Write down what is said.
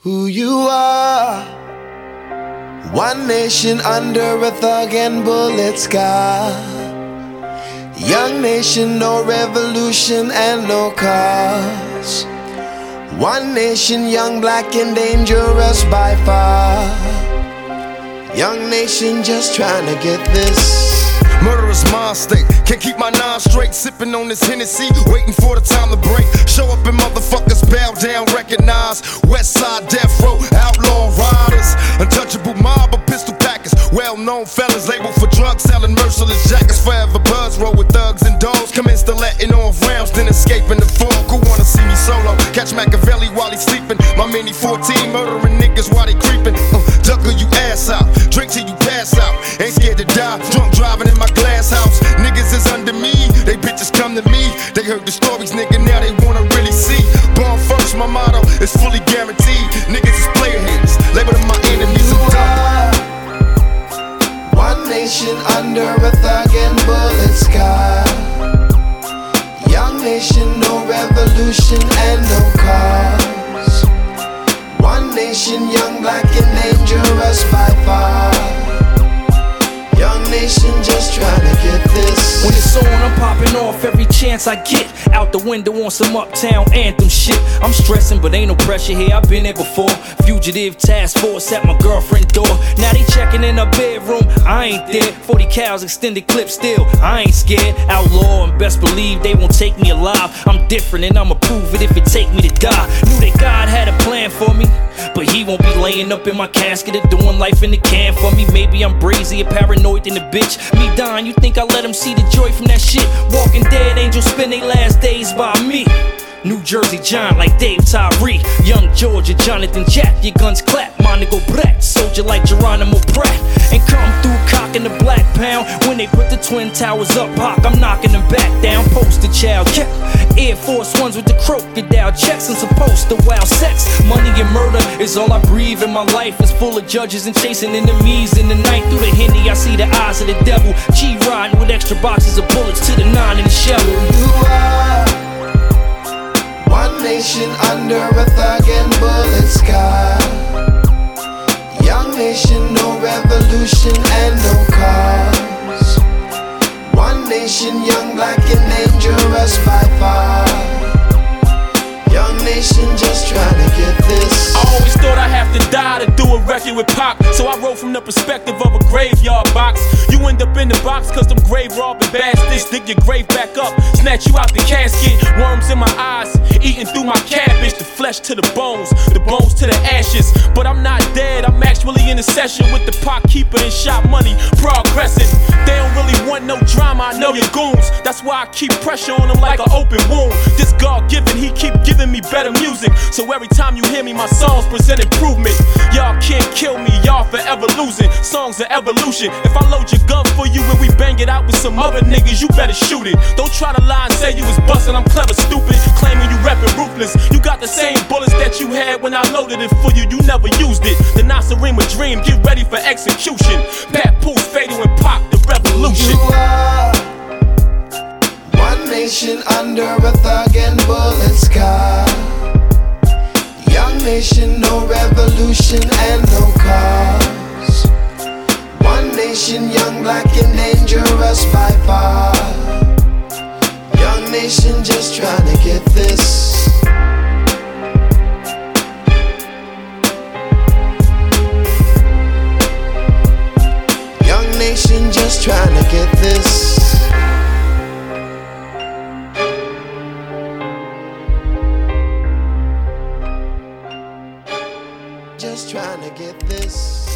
Who you are. One nation under a thug and bullet sky. Young nation, no revolution and no cause. One nation, young, black and dangerous by far. Young nation just trying to get this. Murderous mind state, can't keep my nine straight. Sipping on this Hennessy, waiting for the time to break. Show up and motherfuckers bow down, recognize. West side death row, outlaw riders. Untouchable mob of pistol packers. Well-known fellas labeled for drug selling, merciless jackets. Forever buzz roll with thugs and dogs. Commence to letting off rounds, then escaping the fog. Who wanna see me solo? Catch Machiavelli while he's sleeping. My mini 14 murdering niggas while they creeping. Ducker you ass out, drink till you pass out. Ain't scared to die, drunk driving in my glass house. Niggas is under me, they bitches come to me. They heard the stories, nigga, now they wanna really see. Born first, my motto is fully guaranteed. Niggas is player haters, label them my enemies. One nation under a thug and bullet sky. Young nation, no revolution and no cause. One nation, young, black and dangerous by far. Young nation just trying to get this. When it's on, I'm popping off every chance I get. Out the window on some uptown anthem shit. I'm stressing, but ain't no pressure here, I've been there before. Fugitive task force at my girlfriend's door. Now they checking in her bedroom, I ain't there. 40 cows, extended clip still, I ain't scared. Outlaw and best believe they won't take me alive. I'm different and I'ma prove it if it take me to die. Knew that God had a plan for me, but he won't be laying up in my casket or doing life in the can for me. Maybe I'm brazy or paranoid than the bitch. Me dying, you think I let him see the joy from that shit? Walking dead angels spend their last days by me. New Jersey John like Dave Tyree. Young Georgia Jonathan Jack. Your guns clap, my nigga Brett. Soldier like Geronimo Pratt. And come through cocking the black pound. When they put the twin towers up, Hawk, I'm knocking them back down. Poster child, yeah. Air Force Ones with the crocodile checks and supposed to wild sex. Money and murder is all I breathe, and my life is full of judges and chasing enemies. In the night through the Henny, I see the eyes of the devil. G-riding with extra boxes of bullets to the 9 in the shovel. You are one nation under a thug and bullet sky. Young nation, no revolution and no cause. One nation, young, black and dangerous by far. Young nation just trying to get this. I always thought I'd have to die to do a record with Pac, so I wrote from the perspective of a graveyard box. You end up in the box cause them grave robbing bastards dig your grave back up, snatch you out the casket. Worms in my eyes, eating through my cabbage. The flesh to the bones to the ashes. But I'm not dead, I'm actually in a session with the pot keeper and shot money progressing. They don't really want no drama, I know your goons. That's why I keep pressure on them like an open wound. This God given, he keep giving me better music. So every time you hear me, my songs present improvement. Y'all can't kill me, y'all forever losing. Songs are evolution. If I load your gun for you and we bang it out with some other niggas, you better shoot it. Don't try to lie and say you was bustin', I'm clever, stupid. Claiming you reppin' ruthless. You got the same bullets that you had when I loaded it for you, you never used it. The Nasarima dream, get ready for execution. Papoose, Fatal and Pop, the revolution. You are one nation under a thug and bullet sky. Young nation, no revolution and no cause. One nation, young, black and dangerous by far. Young nation just trying to get this. Young nation just trying to get this. Just trying to get this.